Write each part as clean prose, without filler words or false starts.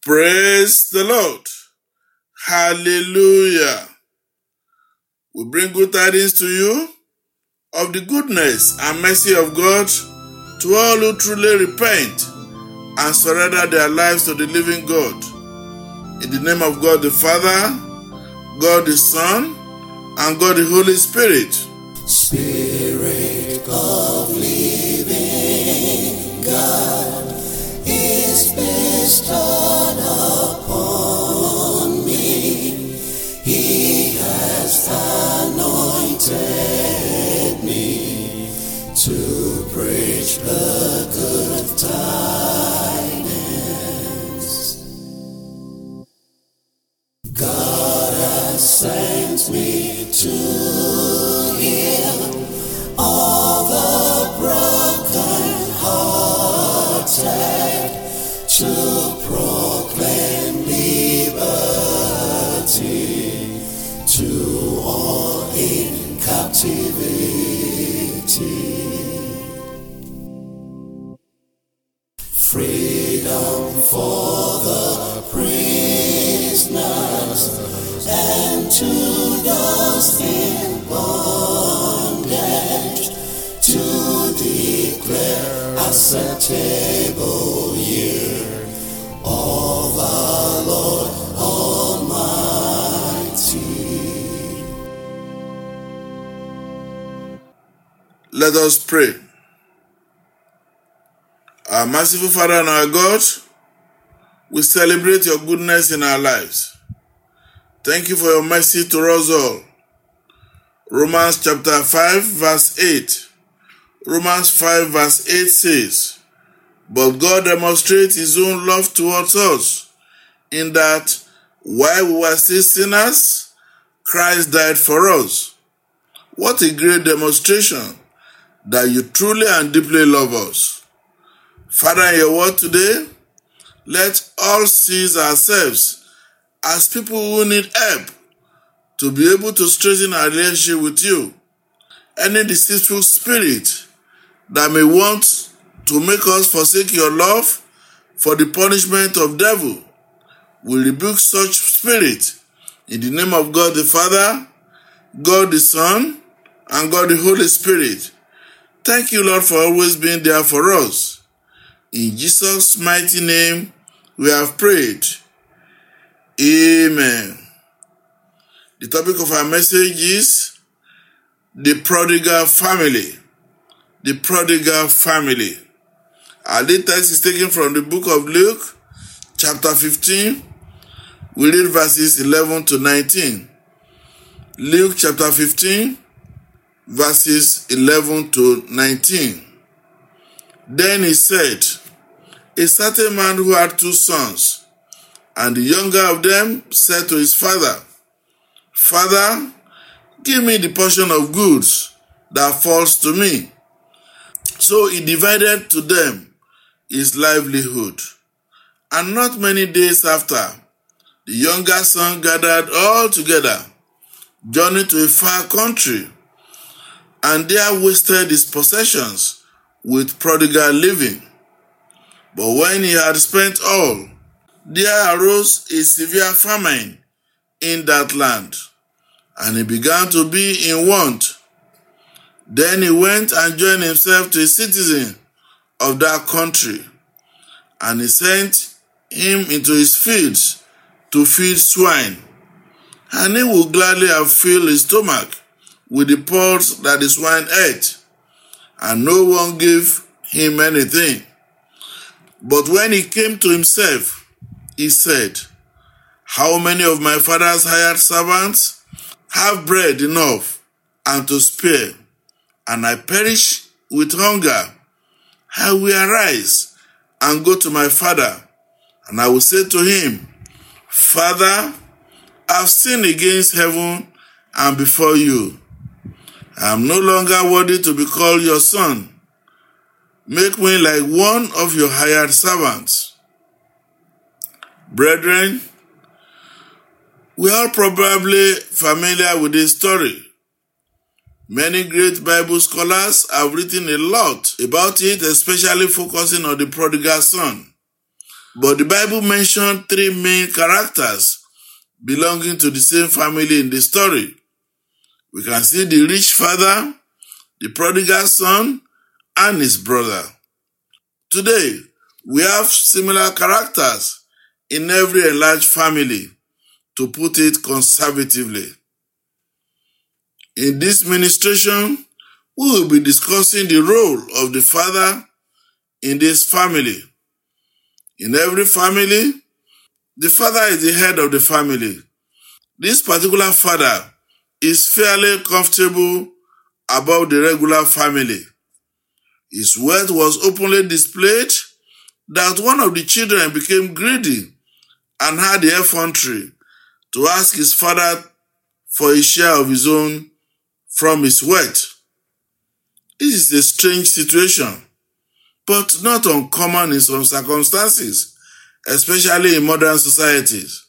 Praise the Lord. Hallelujah. We bring good tidings to you of the goodness and mercy of God to all who truly repent and surrender their lives to the living God. In the name of God the Father, God the Son, and God the Holy Spirit. Spirit of living God is bestowed upon me. He has anointed me to preach the good tidings. God has sent me to heal all the broken-hearted, to proclaim liberty to all in captivity. Freedom for the prisoners and to those in bondage, to declare acceptable year of our Lord Almighty. Let us pray. Our merciful Father and our God, we celebrate your goodness in our lives. Thank you for your mercy to us all. Romans chapter 5 verse 8. Romans 5 verse 8 says, "But God demonstrates his own love towards us, in that while we were still sinners, Christ died for us." What a great demonstration that you truly and deeply love us. Father, in your word today, let all see ourselves as people who need help to be able to strengthen our relationship with you. Any deceitful spirit that may want to make us forsake your love for the punishment of devil, we rebuke such spirit in the name of God the Father, God the Son, and God the Holy Spirit. Thank you, Lord, for always being there for us. In Jesus' mighty name, we have prayed. Amen. The topic of our message is the prodigal family. The prodigal family. Our lead text is taken from the book of Luke, chapter 15. We read verses 11 to 19. Luke chapter 15, verses 11 to 19. Then he said, "A certain man who had 2 sons, and the younger of them said to his father, 'Father, give me the portion of goods that falls to me.' So he divided to them his livelihood. And not many days after, the younger son gathered all together, journeyed to a far country, and there wasted his possessions with prodigal living. But when he had spent all, there arose a severe famine in that land, and he began to be in want. Then he went and joined himself to a citizen of that country, and he sent him into his fields to feed swine. And he would gladly have filled his stomach with the pods that the swine ate, and no one gave him anything. But when he came to himself, he said, 'How many of my father's hired servants have bread enough and to spare, and I perish with hunger? I will arise and go to my father, and I will say to him, Father, I have sinned against heaven and before you. I am no longer worthy to be called your son. Make me like one of your hired servants.' Brethren, we are probably familiar with this story. Many great Bible scholars have written a lot about it, especially focusing on the prodigal son. But the Bible mentioned three main characters belonging to the same family in the story. We can see the rich father, the prodigal son, and his brother. Today, we have similar characters in every enlarged family, to put it conservatively. In this ministration, we will be discussing the role of the father in this family. In every family, the father is the head of the family. This particular father is fairly comfortable above the regular family. His wealth was openly displayed that one of the children became greedy and had the effrontery to ask his father for a share of his own from his wealth. This is a strange situation, but not uncommon in some circumstances, especially in modern societies.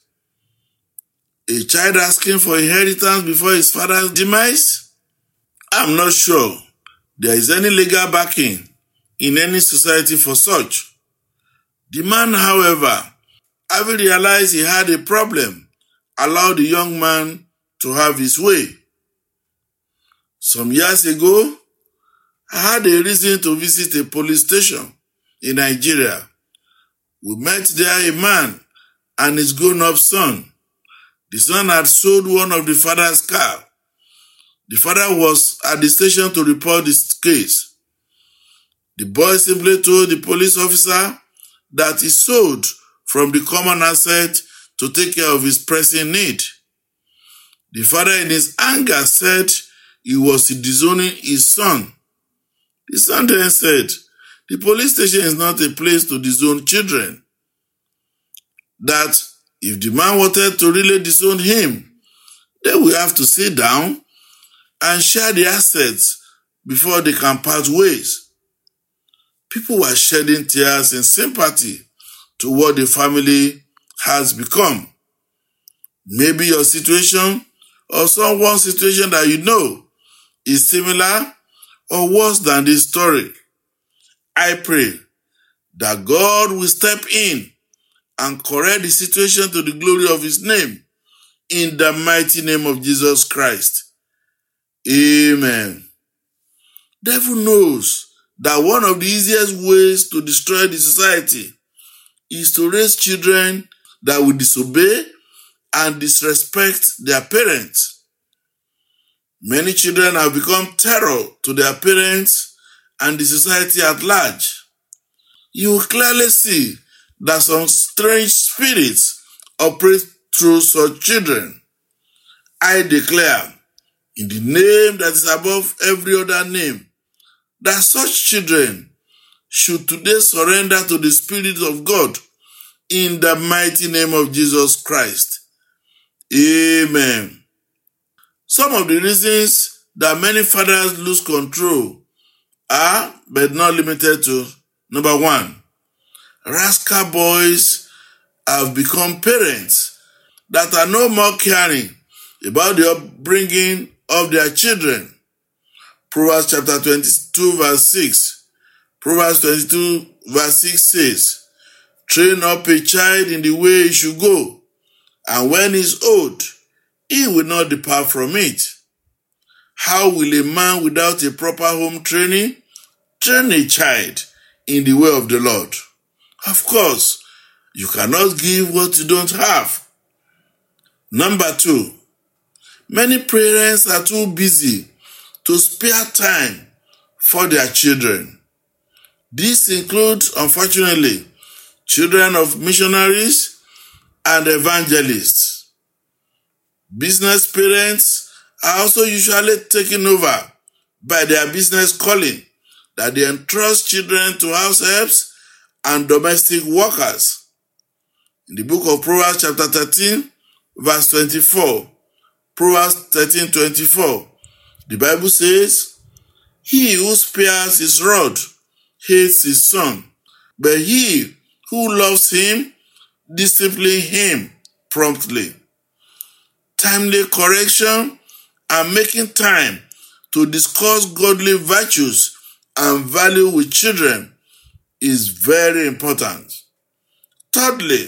A child asking for inheritance before his father's demise? I'm not sure there is any legal backing in any society for such. The man, however, having realized he had a problem, allowed the young man to have his way. Some years ago, I had a reason to visit a police station in Nigeria. We met there a man and his grown-up son. The son had sold one of the father's car. The father was at the station to report this case. The boy simply told the police officer that he sold from the common asset to take care of his pressing need. The father in his anger said he was disowning his son. The son then said, the police station is not a place to disown children. That if the man wanted to really disown him, then we have to sit down and share the assets before they can part ways. People were shedding tears in sympathy to what the family has become. Maybe your situation or someone's situation that you know is similar or worse than this story. I pray that God will step in and correct the situation to the glory of his name, in the mighty name of Jesus Christ. Amen. Devil knows that one of the easiest ways to destroy the society is to raise children that will disobey and disrespect their parents. Many children have become terror to their parents and the society at large. You will clearly see that some strange spirits operate through such children. I declare, in the name that is above every other name, that such children should today surrender to the Spirit of God in the mighty name of Jesus Christ. Amen. Some of the reasons that many fathers lose control are, but not limited to, number one, rascal boys have become parents that are no more caring about the upbringing of their children. Proverbs chapter 22 verse 6. Proverbs 22 verse 6 says, train up a child in the way he should go, and when he is old, he will not depart from it. How will a man without a proper home training train a child in the way of the Lord? Of course, you cannot give what you don't have. Number two, many parents are too busy to spare time for their children. This includes, unfortunately, children of missionaries and evangelists. Business parents are also usually taken over by their business calling, that they entrust children to house helps and domestic workers. In the book of Proverbs chapter 13, verse 24, Proverbs 13:24, the Bible says, he who spares his rod hates his son, but he who loves him disciplines him promptly. Timely correction and making time to discuss godly virtues and value with children is very important. Thirdly,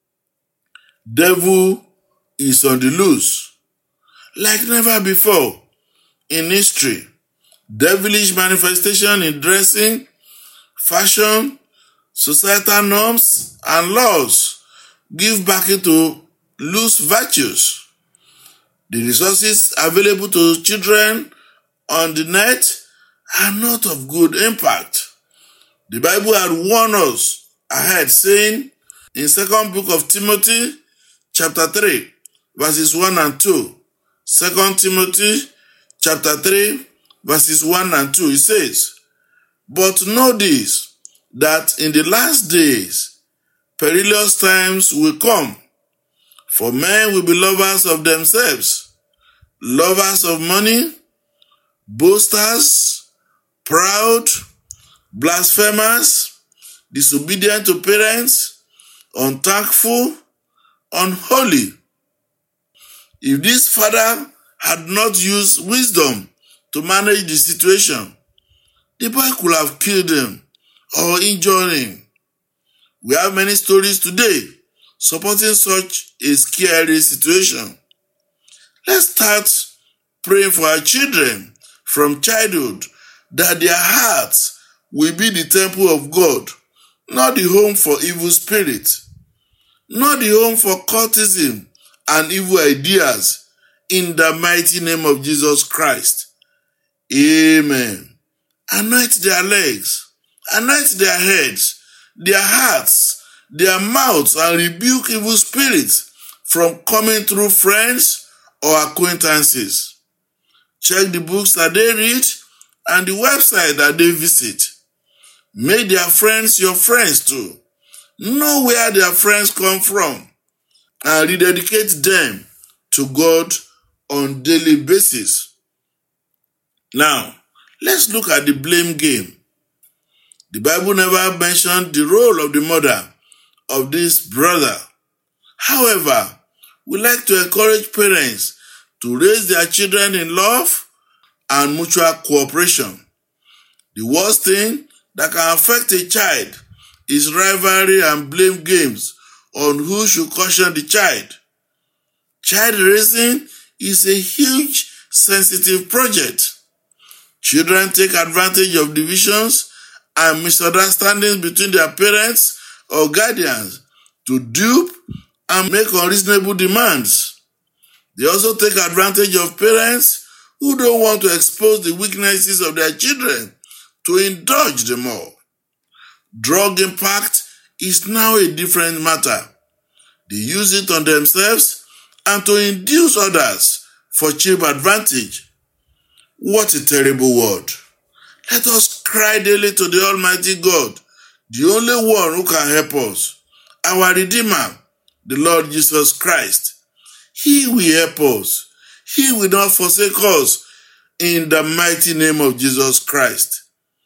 devil is on the loose. Like never before in history, devilish manifestation in dressing, fashion, societal norms, and laws give back to loose virtues. The resources available to children on the net are not of good impact. The Bible had warned us ahead, saying in 2nd book of Timothy, chapter 3, verses 1 and 2, 2 Timothy, chapter 3, verses 1 and 2, it says, "But know this, that in the last days perilous times will come, for men will be lovers of themselves, lovers of money, boasters, proud, blasphemers, disobedient to parents, unthankful, unholy." If this father had not used wisdom to manage the situation, the boy could have killed him or injured him. We have many stories today supporting such a scary situation. Let's start praying for our children from childhood that their hearts will be the temple of God, not the home for evil spirits, not the home for cultism and evil ideas, in the mighty name of Jesus Christ. Amen. Anoint their legs, anoint their heads, their hearts, their mouths, and rebuke evil spirits from coming through friends or acquaintances. Check the books that they read and the website that they visit. Make their friends your friends too. Know where their friends come from and rededicate them to God on daily basis. Now, let's look at the blame game. The Bible never mentioned the role of the mother of this brother. However, we like to encourage parents to raise their children in love and mutual cooperation. The worst thing that can affect a child is rivalry and blame games on who should caution the child. Child raising is a huge, sensitive project. Children take advantage of divisions and misunderstandings between their parents or guardians to dupe and make unreasonable demands. They also take advantage of parents who don't want to expose the weaknesses of their children to indulge them all. Drug impact is now a different matter. They use it on themselves and to induce others for cheap advantage. What a terrible world. Let us cry daily to the Almighty God, the only one who can help us, our Redeemer, the Lord Jesus Christ. He will help us. He will not forsake us, in the mighty name of Jesus Christ.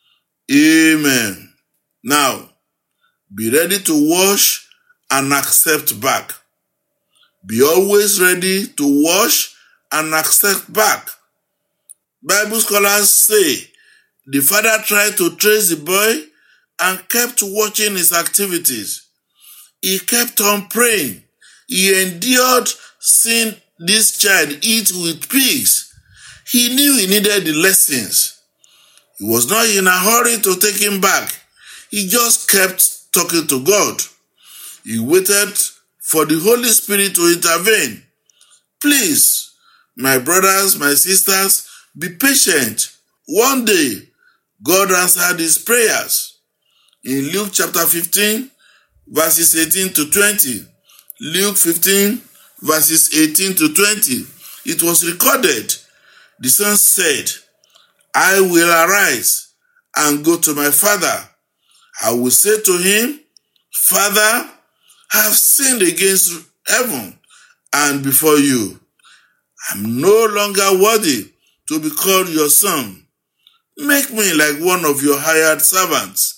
Amen. Now, be ready to wash and accept back. Be always ready to wash and accept back. Bible scholars say the father tried to trace the boy and kept watching his activities. He kept on praying. He endured seeing this child eat with pigs. He knew he needed the lessons. He was not in a hurry to take him back. He just kept talking to God. He waited for the Holy Spirit to intervene. Please, my brothers, my sisters, be patient. One day, God answered his prayers. In Luke chapter 15, verses 18 to 20, Luke 15, verses 18 to 20, it was recorded. The son said, "I will arise and go to my father. I will say to him, Father, I have sinned against heaven and before you. I'm no longer worthy to be called your son. Make me like one of your hired servants."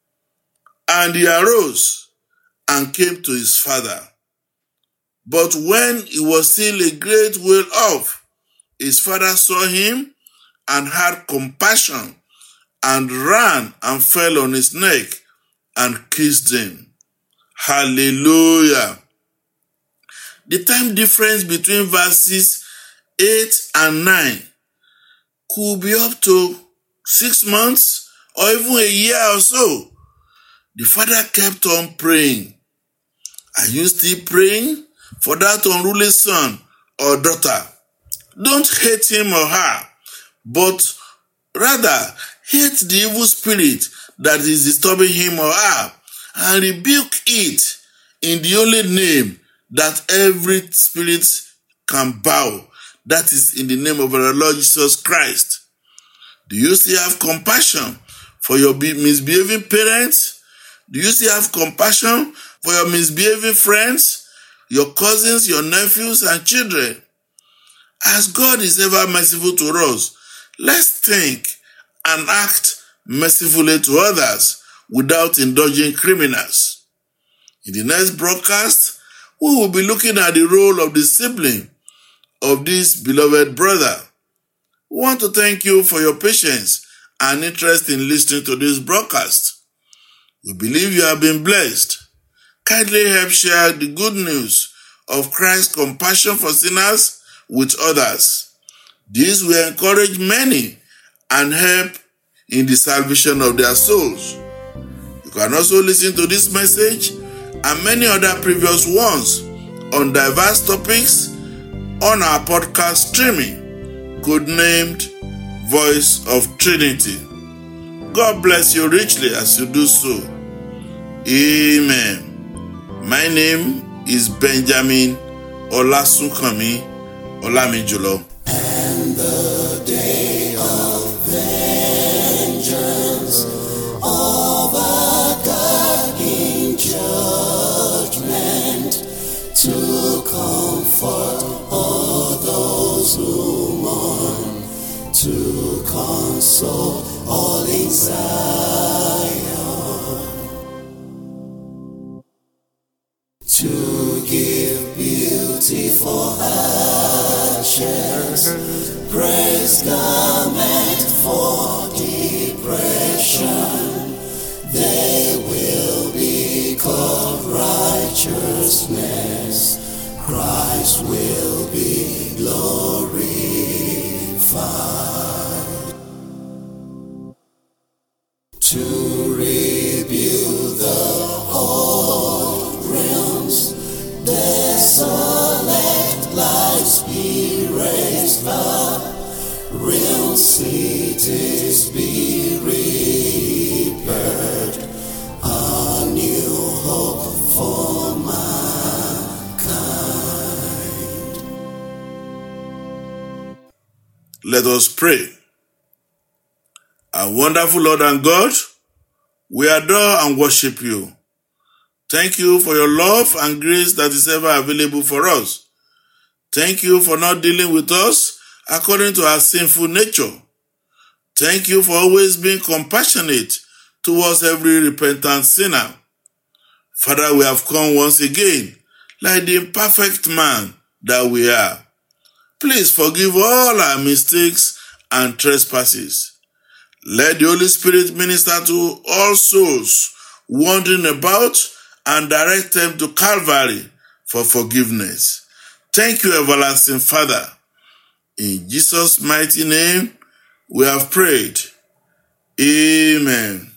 And he arose and came to his father. But when he was still a great way off, his father saw him and had compassion and ran and fell on his neck and kissed him. Hallelujah. The time difference between verses 8 and 9 could be up to 6 months or even a year or so. The father kept on praying. Are you still praying for that unruly son or daughter? Don't hate him or her, but rather hate the evil spirit that is disturbing him or her and rebuke it in the only name that every spirit can bow. That is in the name of our Lord Jesus Christ. Do you still have compassion for your misbehaving parents? Do you still have compassion for your misbehaving friends, your cousins, your nephews, and children? As God is ever merciful to us, let's think and act mercifully to others without indulging criminals. In the next broadcast, we will be looking at the role of the sibling of this beloved brother. We want to thank you for your patience and interest in listening to this broadcast. We believe you have been blessed. Kindly help share the good news of Christ's compassion for sinners with others. This will encourage many and help in the salvation of their souls. You can also listen to this message and many other previous ones on diverse topics on our podcast streaming, codenamed Voice of Trinity. God bless you richly as you do so. Amen. My name is Benjamin Olasunkanmi Olamijulo. And the day of vengeance of our God in judgment to comfort all those who mourn, to console all in Zion, to give beauty for ashes, praise garment for depression. They will be called righteousness. Christ will be glorified. To rebuild the old realms, desolate lives be raised up, real cities be repaired, a new hope for mankind. Let us pray. Our wonderful Lord and God, we adore and worship you. Thank you for your love and grace that is ever available for us. Thank you for not dealing with us according to our sinful nature. Thank you for always being compassionate towards every repentant sinner. Father, we have come once again like the imperfect man that we are. Please forgive all our mistakes and trespasses. Let the Holy Spirit minister to all souls wandering about and direct them to Calvary for forgiveness. Thank you, everlasting Father. In Jesus' mighty name, we have prayed. Amen.